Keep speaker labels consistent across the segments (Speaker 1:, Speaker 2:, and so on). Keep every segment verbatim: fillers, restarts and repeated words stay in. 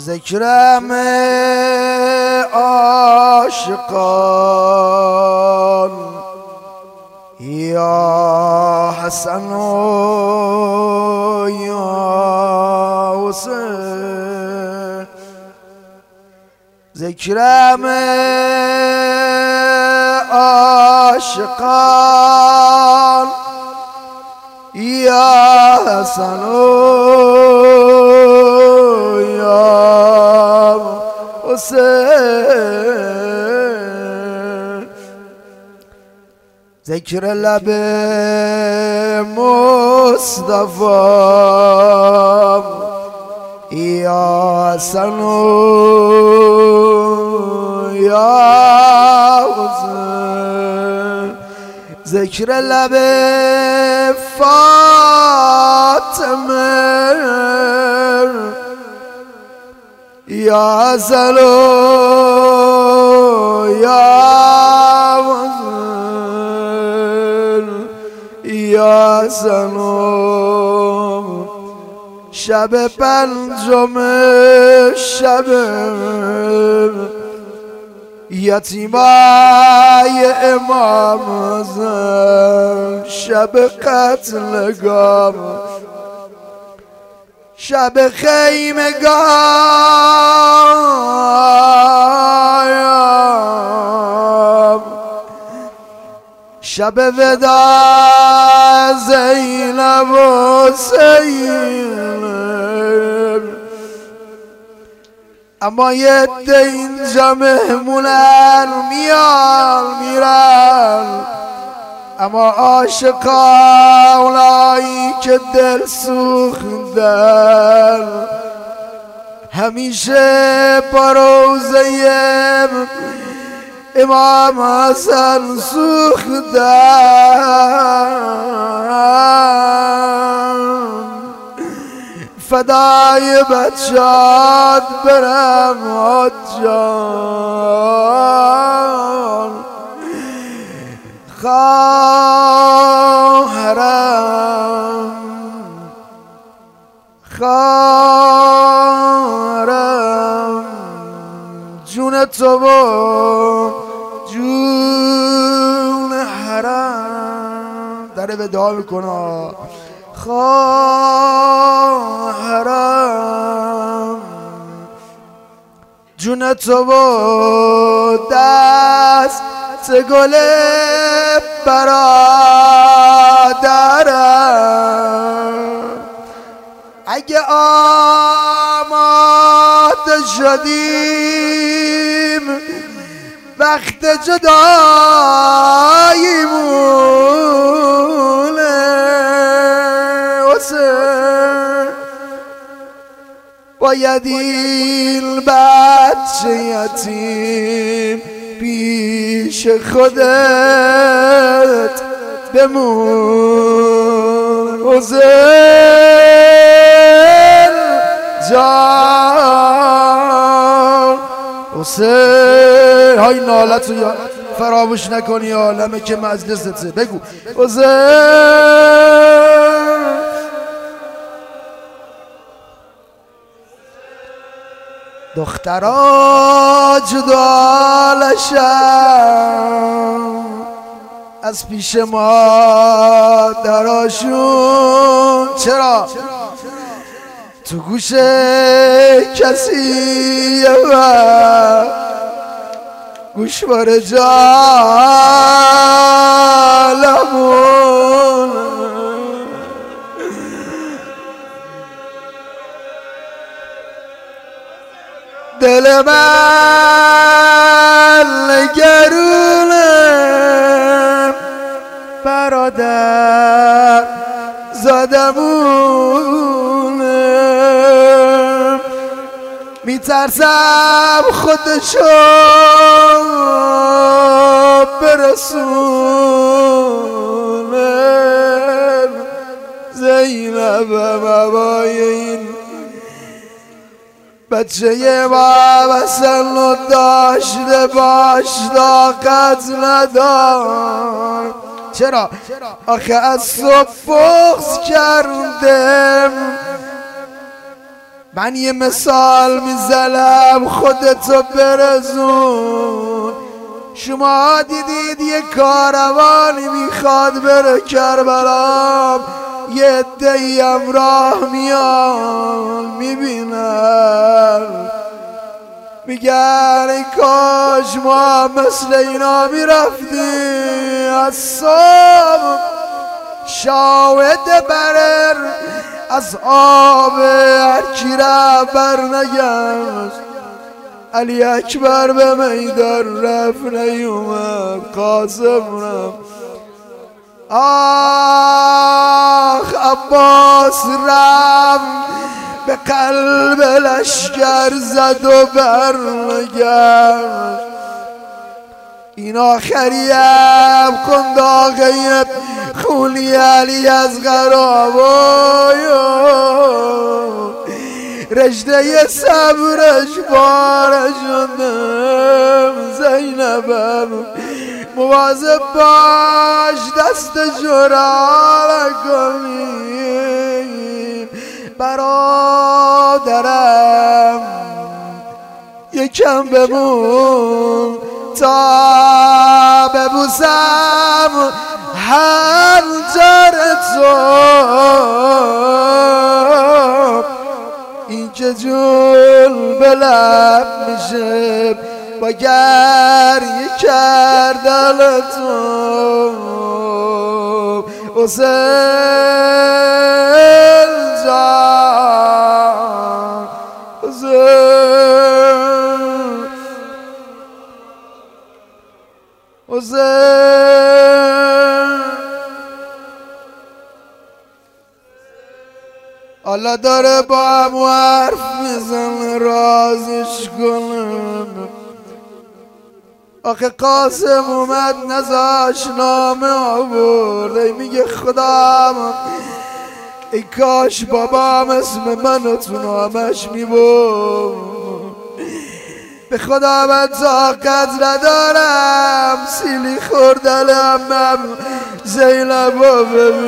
Speaker 1: ذکرم عاشقان یا حسن و یا حسین، ذکرم عاشقان یا حسن و یا حسین، ذکر لب مصطفی یا حسن و یا حسین، ذکر لب فاطمه یا حسن و یا حسین، یا حسن و شب پنجم شب یتیمای امام حسین، شب قتلگاه، شب خیمگاه، شب وداع زینب و حسین. اما یه عده اینجا مهمونن، میان میرن، اما عاشقا اونایی که دل سوختن همیشه با روضه امام حسن سوختن. فدای بچه‌ات برم حجان، خواهرم خواهرم جون تو و جون حرم. داره وداع میکنه. خواهرم جون تو و دست گل برادرم، اگه آماده شدیم وقت جداییمونه حسین، باید این بچه یتیم پیش خودت بمون حسین جان. حسین های نالتو یا فراموش نکنی، عالمه که مجلسته. بگو حسین. دخترا جدا لشن از پیش مادراشون، چرا؟ تو گوش کسی و گوشوار جالمون، دل من نگرونه برادر زادمونه، میترسم خودشو برسونه زینب بابای این بچه ما حسن رو داشته باش طاقت ندار. چرا؟ آخه از صبح بغض کردم من یه مثال میزنم خودتو برزون. شما دیدید یه کاروانی میخواد بره کربلا، یه عده‌ای هم راه میان میبینن میگن ای کاش ما مثل اینا میرفتیم از صبح شاهد برر از آب هرکی را برنگشت. علی اکبر به میدان رفت نیومد، قاسم رفت. آخ عباس رفت به قلب لشکر زد و برنگشت. این آخریم کنداغه خونی علی از غرابای رجده صبرش باره شدم. زینبم مواظب باش دست جرا نکنی برادرم، یکم بمون تا ببوسم هنجر تو. این که جون به لب میشه با گریه کردن تو. حسین جان حسین حسین الله داره با هم حرف میزن رازش کنم. آخه قاسم اومد نزاش نامه آورد، میگه خدا ای کاش بابام اسم منو تو نامش میبود. به خدا من طاقت ندارم سیلی خوردن امم زینبو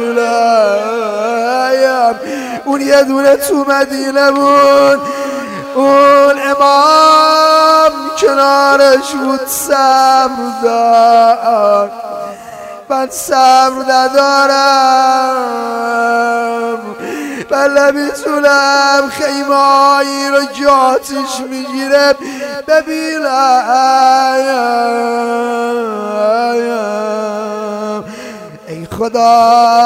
Speaker 1: ببینم. اون یه دونه تو مدینه بود، اون امام کنارش بود صبر دار. من صبر ندارم، من نمیتونم خیمایی رو که آتیش میگیره ببینم. ای خدا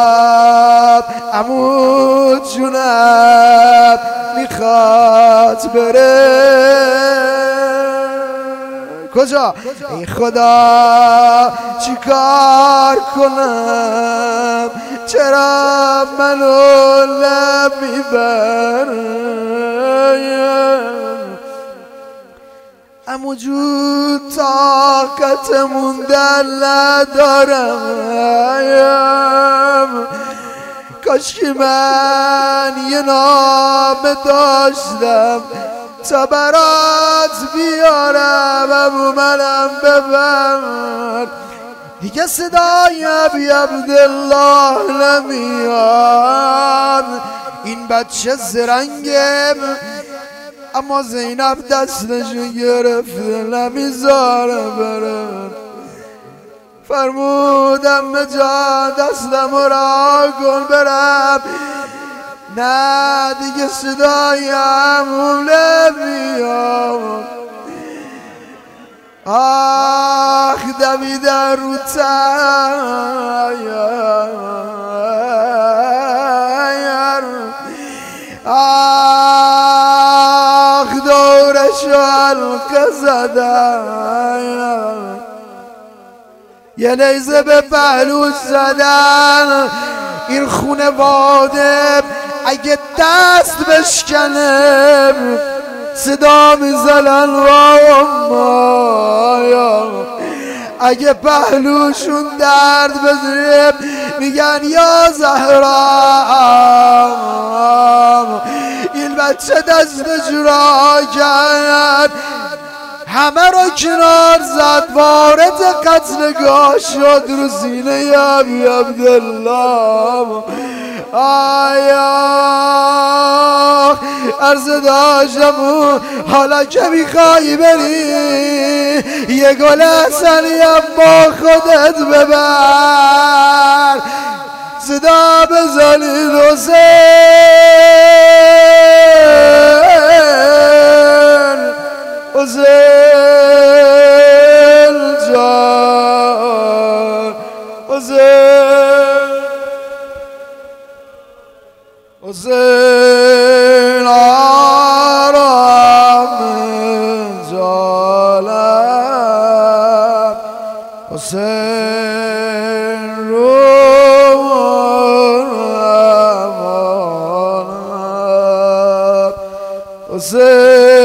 Speaker 1: عمو جونم میخواد بره کجا؟ ای خدا چی کار کنم، چرا منو نمیبرم؟ عمو جون طاقت موندن ندارم، کاش که من یه نامه داشتم تا برات بیارم عمو منم ببر. دیگه صدای ابی عبدالله نمیاد، این بچه زرنگه اما زینب دستشو گرفته نمیذاره بره. فرمودم جان دستم را کن برم، نه دیگه صدایم نمیاد. آخ دویدن رو تایر، آخ دورشو حلقه زدن، یه نیزه به پهلوش زدن. این خونواده اگه دست بشکنه صدا میزنن وامایا، اگه پهلوشون درد بزنه میگن یا زهرا. این بچه دست جورا کرد، همه را کنار زد، وارد قتلگاه شد رو سینه ابی عبدالله. آیا عرض داشتم حالا که میخوای بری یه گل حسنیم با خودت ببر صدا بزنید حسین حسین جان حسین حسین آرام جالب حسین روم امانم حسین